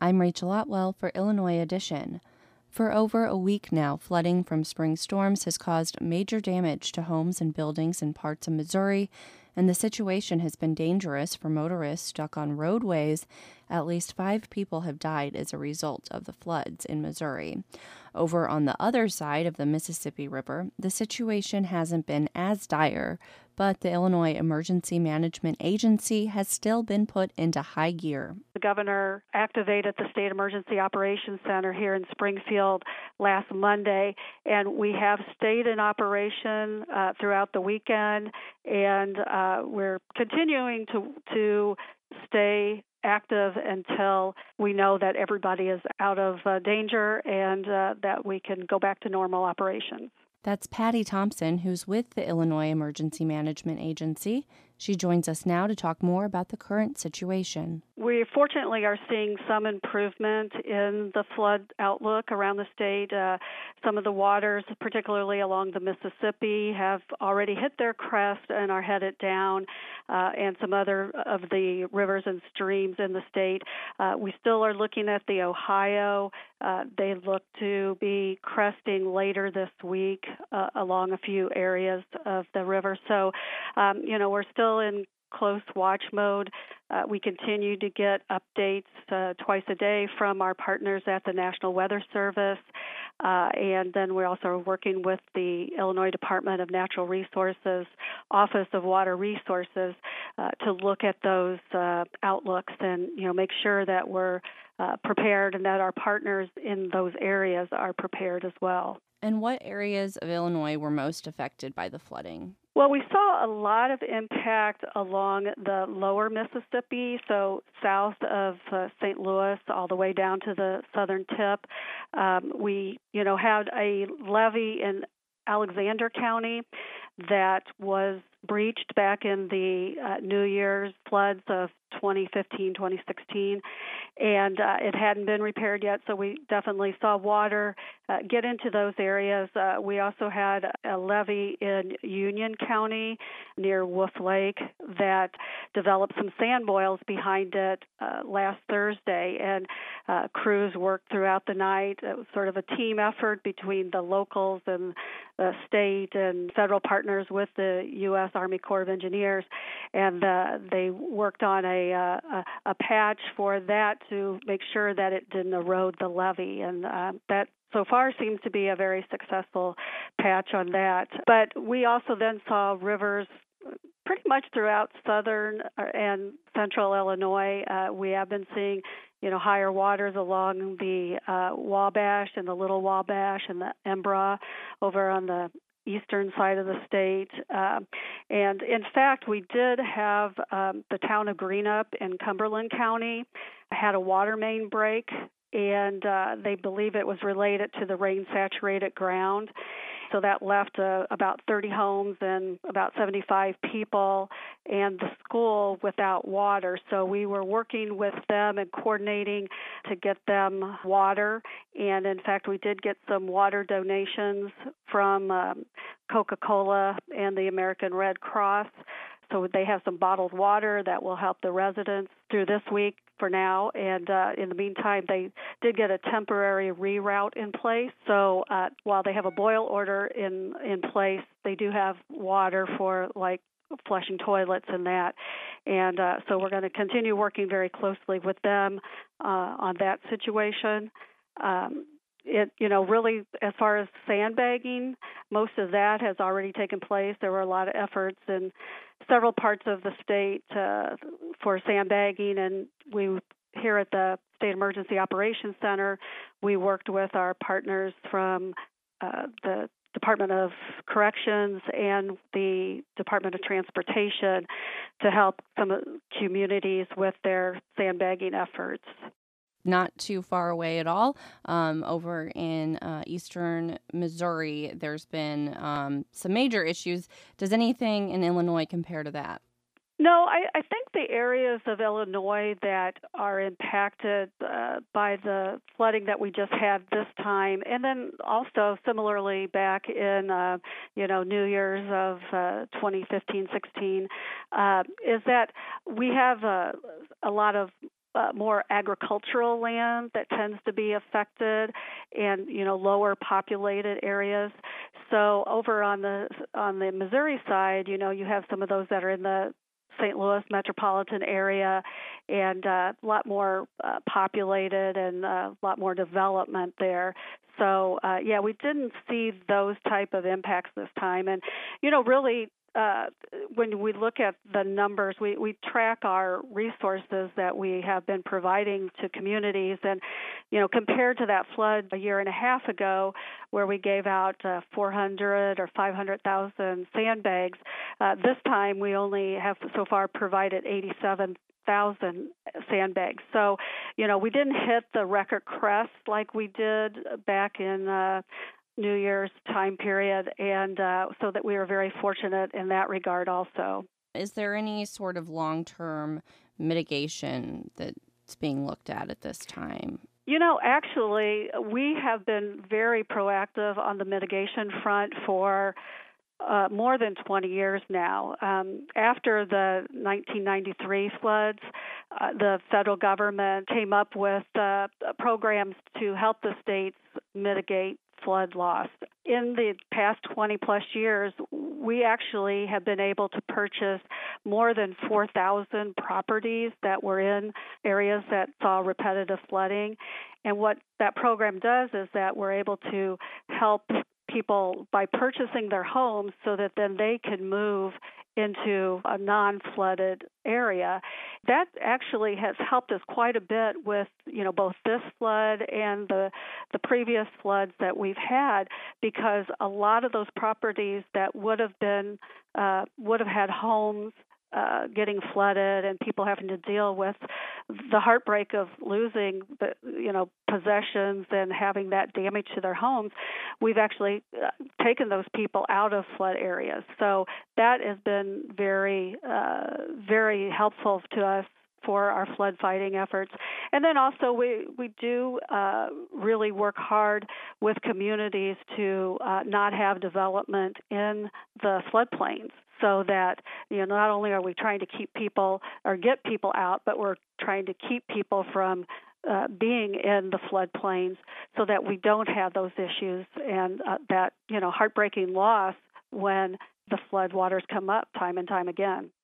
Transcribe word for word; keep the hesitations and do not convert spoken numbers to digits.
I'm Rachel Otwell for Illinois Edition. For over a week now, flooding from spring storms has caused major damage to homes and buildings in parts of Missouri, and the situation has been dangerous for motorists stuck on roadways. At least five people have died as a result of the floods in Missouri. Over on the other side of the Mississippi River, the situation hasn't been as dire, but the Illinois Emergency Management Agency has still been put into high gear. The governor activated the State Emergency Operations Center here in Springfield last Monday, and we have stayed in operation uh, throughout the weekend, and uh, we're continuing to to stay active until we know that everybody is out of uh, danger and uh, that we can go back to normal operations. That's Patty Thompson, who's with the Illinois Emergency Management Agency. She joins us now to talk more about the current situation. We fortunately are seeing some improvement in the flood outlook around the state. Uh, some of the waters, particularly along the Mississippi, have already hit their crest and are headed down, uh, and some other of the rivers and streams in the state. Uh, we still are looking at the Ohio. Uh, they look to be cresting later this week uh, along a few areas of the river. So, um, you know, we're still in close watch mode. Uh, we continue to get updates uh, twice a day from our partners at the National Weather Service, uh, and then we're also working with the Illinois Department of Natural Resources Office of Water Resources uh, to look at those uh, outlooks and, you know, make sure that we're uh, prepared and that our partners in those areas are prepared as well. And what areas of Illinois were most affected by the flooding? Well, we saw a lot of impact along the lower Mississippi, so south of uh, Saint Louis all the way down to the southern tip. Um, we, you know, had a levee in Alexander County that was breached back in the uh, New Year's floods of twenty fifteen, twenty sixteen, and uh, it hadn't been repaired yet, so we definitely saw water uh, get into those areas. Uh, we also had a levee in Union County near Wolf Lake that developed some sand boils behind it uh, last Thursday, and uh, crews worked throughout the night. It was sort of a team effort between the locals and the state and federal partners with the U S Army Corps of Engineers, and uh, they worked on a, uh, a a patch for that to make sure that it didn't erode the levee, and uh, that so far seems to be a very successful patch on that. But we also then saw rivers pretty much throughout southern and central Illinois. Uh, we have been seeing, you know, higher waters along the uh, Wabash and the Little Wabash and the Embra over on the eastern side of the state. Um, and in fact, we did have um, the town of Greenup in Cumberland County had a water main break, and uh, they believe it was related to the rain-saturated ground. So that left uh, about thirty homes and about seventy-five people and the school without water. So we were working with them and coordinating to get them water. And in fact, we did get some water donations from um, Coca-Cola and the American Red Cross. So they have some bottled water that will help the residents through this week for now. And uh, in the meantime, they did get a temporary reroute in place. So uh, while they have a boil order in, in place, they do have water for, like, flushing toilets and that. And uh, so we're going to continue working very closely with them uh, on that situation. Um, It, you know, really, as far as sandbagging, most of that has already taken place. There were a lot of efforts in several parts of the state uh, for sandbagging, and we here at the State Emergency Operations Center, we worked with our partners from uh, the Department of Corrections and the Department of Transportation to help some communities with their sandbagging efforts. Not too far away at all. Um, over in uh, eastern Missouri, there's been um, some major issues. Does anything in Illinois compare to that? No, I, I think the areas of Illinois that are impacted uh, by the flooding that we just had this time, and then also similarly back in, uh, you know, New Year's of uh, twenty fifteen, sixteen, uh, is that we have a, a lot of uh, more agricultural land that tends to be affected, and you know lower populated areas. So over on the on the Missouri side, you know you have some of those that are in the Saint Louis metropolitan area, and uh, a lot more uh, populated and uh, a lot more development there. So uh, yeah, we didn't see those type of impacts this time, and you know really. Uh, when we look at the numbers, we, we track our resources that we have been providing to communities, and you know, compared to that flood a year and a half ago, where we gave out uh, four hundred or five hundred thousand sandbags, uh, this time we only have so far provided eighty-seven thousand sandbags. So, you know, we didn't hit the record crest like we did back in uh, New Year's time period, and uh, so that we were very fortunate in that regard also. Is there any sort of long-term mitigation that's being looked at at this time? You know, actually, we have been very proactive on the mitigation front for uh, more than twenty years now. Um, after the nineteen ninety-three floods, uh, the federal government came up with uh, programs to help the states mitigate flood loss. In the past twenty plus years, we actually have been able to purchase more than four thousand properties that were in areas that saw repetitive flooding. And what that program does is that we're able to help people by purchasing their homes so that then they can move into a non-flooded area. That actually has helped us quite a bit with, you know, both this flood and the the previous floods that we've had, because a lot of those properties that would have been uh, would have had homes uh, getting flooded and people having to deal with the heartbreak of losing, the, you know, possessions and having that damage to their homes, we've actually uh, taken those people out of flood areas. So that has been very, uh, very helpful to us for our flood fighting efforts. And then also we, we do uh, really work hard with communities to uh, not have development in the floodplains, so that, you know, not only are we trying to keep people or get people out, but we're trying to keep people from uh, being in the floodplains so that we don't have those issues and uh, that, you know, heartbreaking loss when the flood waters come up time and time again.